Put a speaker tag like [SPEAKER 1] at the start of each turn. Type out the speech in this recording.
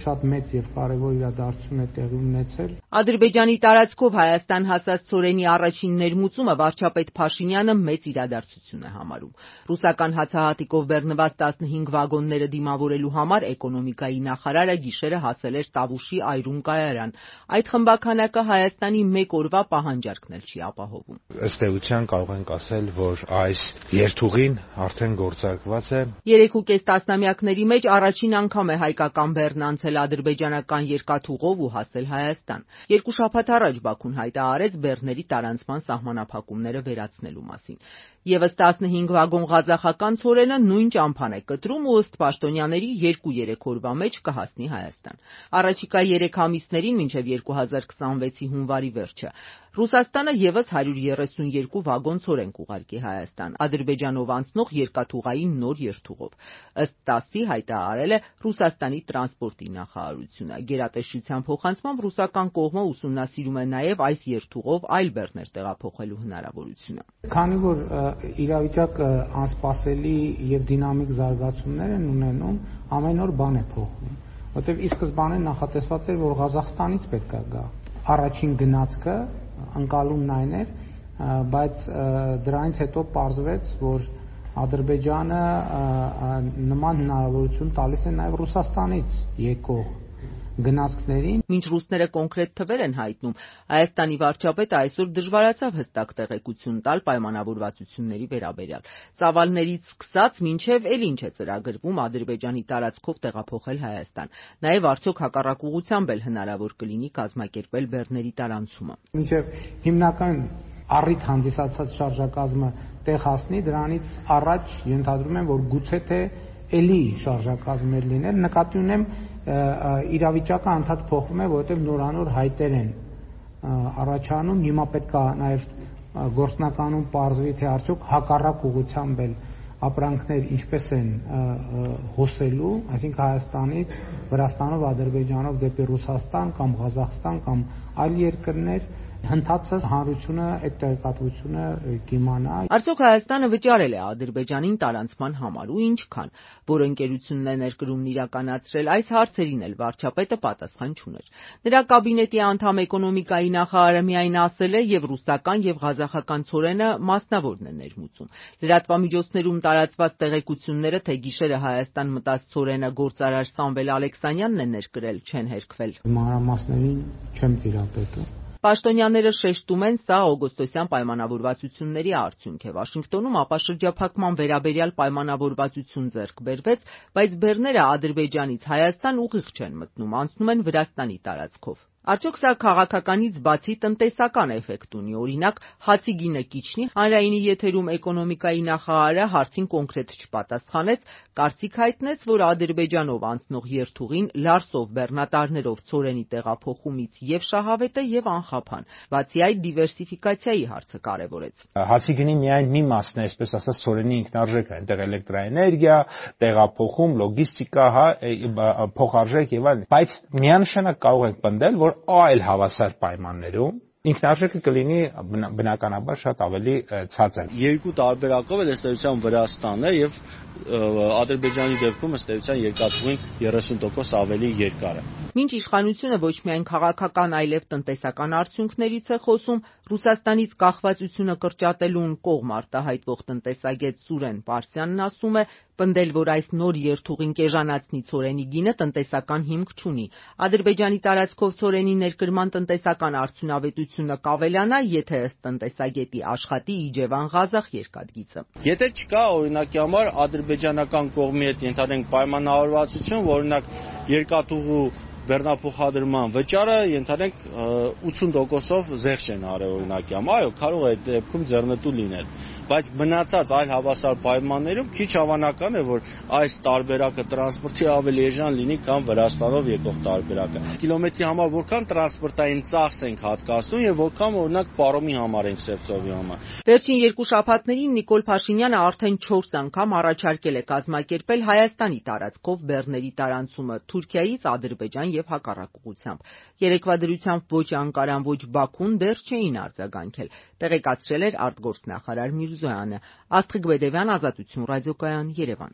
[SPEAKER 1] շատ մեծ եւ կարեւոր իրադարձություն է տեղի ունեցել։
[SPEAKER 2] Ադրբեջանի տարածքով Հայաստան հասած ցորենի առաջին ներմուծումը վարչապետ Փաշինյանը մեծ իրադարձություն է համարում։ Ռուսական հացահատիկով բեռնված 15 վագոնները դիմավորելու համար էկոնոմիկայի նախարարը գիշերը հասել էր Տավուշի Այրուն կայարան։ Այդ խմբաքանակը Հայաստանի մեկ օրվա պահանջարկն էլ չի ապահովում։
[SPEAKER 3] Ըստ էության կարող ենք ասել, որ այս երթուղին արդեն գործարկված է։
[SPEAKER 2] 3.5 տասնամյակների մեջ առաջին անգամ է հայկական բեռն անցել ադրբեջանական երկաթուղով ու հասել Հայաստան։ 2 շաբաթ առաջ Բաքուն հայտարարեց բեռների տարանցման սահմանափակումները վերացնելու մասին։ Եվս 15 վագոն ղազախական ցորենը նույն ճամփան է կտրում ու ըստ պաշտոնյաների 2-3 օրվա մեջ կհասնի Հայաստան։ Առաջիկա 3 ամիսներին մինչև 2026-ի հունվարի վերջը Ռուսաստանը եւս 132 վագոն ցորեն կուղարկի Հայաստան, Ադրբեջանով անցնող երկաթուղային նոր երթուղով։ Ըստ ՏԱՍՍ-ի հայտարարել է Ռուսաստանի տրանսպորտի նախարարությունը։ Գերատեսչության փոխանցմամբ ռուսական կողմը ուսումնասիրում է նաեւ այս երթուղով այլ բեռներ տեղափոխելու հնարավորությունը։
[SPEAKER 1] Քանի որ իրավիճակը անսպասելի եւ դինամիկ զարգացումներ են ունենում, ամեն օր բան է փոխվում, որտեղ ի սկզբանե նախատեսված էր, որ Ղազախստանից պետք է գա առաջին գնացքը, ընկալումն այն էր, բայց դրանից հետո պարզվեց, որ Ադրբեջանը նման հնարավորություն տալիս է նաև Ռուսաստանից եկող գնացքներին։
[SPEAKER 2] Մինչ ռուսները կոնկրետ թվեր են հայտնում, Հայաստանի վարչապետը այսօր դժվարացավ հստակ տեղեկություն տալ պայմանավորվածությունների վերաբերյալ։ Ծավալներից սկսած մինչև էլ ինչ է ծրագրվում Ադրբեջանի տարածքով տեղափոխել Հայաստան։ Նաև արդյոք հակառակ ուղղությամբ էլ հնարավոր կլինի կազմակերպել բեռների տարանցումը։
[SPEAKER 1] Մինչև հիմնական առիթ հանդիսացած շարժակազմը տեղ հասնի, դրանից առաջ ենթադրում եմ, որ գուցե թե էլի շարժակազմեր լինել, նկատի ունեմ իրավիճակը անդադ փոխվում է, որովհետև նորանոր հայտեր են առաջանում, հիմա պետք է նաև գործնականում պարզվի, թե արդյոք հակառակ ուղղությամբ էլ ապրանքներ ինչպես են հոսելու, այսինքն Հայաստանից, Վրաստանով, Ադրբեջանով դեպի Ռուսաստան կամ Ղազախստան կամ այլ երկրներ, հնդածը հանրությունը այդ տեղեկատվությունը կիմանա։
[SPEAKER 2] Արդյոք Հայաստանը վճարել է Ադրբեջանին տարանցման համար ու ինչքան, որ ընկերությունն է ներկրումն իրականացրել, այս հարցերին էլ վարչապետը պատասխան չուներ։ Նրա կաբինետի անդամ էկոնոմիկայի նախարարը միայն ասել է, եւ ռուսական եւ ղազախական ցորենը մասնավորն է ներմուծում։ Լրատվամիջոցներում տարածված տեղեկությունները, թե գիշերը Հայաստան մտած ցորենը գործարար Սամվել Ալեքսանյանն է ներկրել, չեն հերքվել։
[SPEAKER 1] Մանրամասներին չեմ տիրապետում։
[SPEAKER 2] Պաշտոնյաները շեշտում են, սա օգոստոսյան պայմանավորվածությունների արդյունք է։ Վաշինգտոնում ապաշրջափակման վերաբերյալ պայմանավորվածություն ձեռք բերվեց, բայց բեռները Ադրբեջանից Հայաստան ուղիղ չեն մտնում, անցնում են Վրաստանի տարածքով։ Արդյոք սա քաղաքականից բացի տնտեսական էֆեկտ ունի, օրինակ հացի գինը կիչնի։ Հանրայինի եթերում էկոնոմիկայի նախարարը հարցին կոնկրետ չպատասխանեց, կարծիք հայտնեց, որ Ադրբեջանով անցնող երթուղին Լարսով բեռնատարներով ցորենի տեղափոխումից եւ շահավետ է եւ անխափան։ Բացի այդ, դիվերսիֆիկացիայի հարցը կարևորեց։
[SPEAKER 3] Հացի գինի միայն մի մասն է, այսպես ասած, ցորենի ինքնարժեքը, այնտեղ էլեկտրաէներգիա, տեղափոխում, լոգիստիկա, փոխարժեք եւ այլն, բայց միանշանակ կարող ենք պնդել, որ այլ հավասար պայմաններում ինքնարժեքը կլինի բնականաբար շատ ավելի ցածր։
[SPEAKER 4] Երկու տարբերակով էլ ըստ էության Վրաստանն է եւ Ադրբեջանի դեպքում ըստ էության երկաթուղին 30% ավելի երկար է։
[SPEAKER 2] Մինչ իշխանությունը ոչ միայն քաղաքական, այլև տնտեսական արդյունքներից է խոսում, Ռուսաստանից կախվածությունը կրճատելուն կողմ արտահայտվող տնտեսագետ Սուրեն Պարսյանն ասում է, պնդել, որ այս նոր երթուղին կեժանացնի ցորենի գինը տնտեսական հիմք չունի։ Ադրբեջանի տարածքով ցորենի ներկրման տնտեսական արդյունավետությունը կավելանա, եթե ըստ տնտեսագետի աշխատի Իջևան-Ղազախ երկաթգիծը։
[SPEAKER 4] Եթե չկա օրինակի համար ադրբեջանական կողմի հետ ենթադրենք պայմանավորվածություն, որ օրինակ երկաթուղու բեռնափոխադրման վճարը ենթադրենք 80%-ով զեղչ են արել օրինակի համար, այո, կարող է այդ դեպքում ձեռնտու լինել, բայց մնացած այլ հավասար պայմաններում քիչ հավանական է, որ այս տարբերակը տրանսպորտի ավելի էժան լինի, քան Վրաստանով եկող տարբերակը։ Կիլոմետրի համար որքան տրանսպորտային ծախս ենք հատկացնում եւ որքան օրինակ պարոմի համար ենք Սևծովի համար։
[SPEAKER 2] Վերջին 2 շաբաթներին Նիկոլ Փաշինյանը արդեն 4 անգամ առաջարկել է կազմակերպել Հայաստանի տարածքով բեռների տարանցումը Թուրքիայից Ադրբեջան եւ հակառակ ուղղությամբ։ Երեկվա դրությամբ ոչ Անկարան, ոչ Բաքուն դեռ չէին արձագանքել, տեղեկացրել էր արտգործնախարար Միրզոյանը։ Աստղիկ Բեդևյան, Ազատություն ռադիոկայան, Երևան։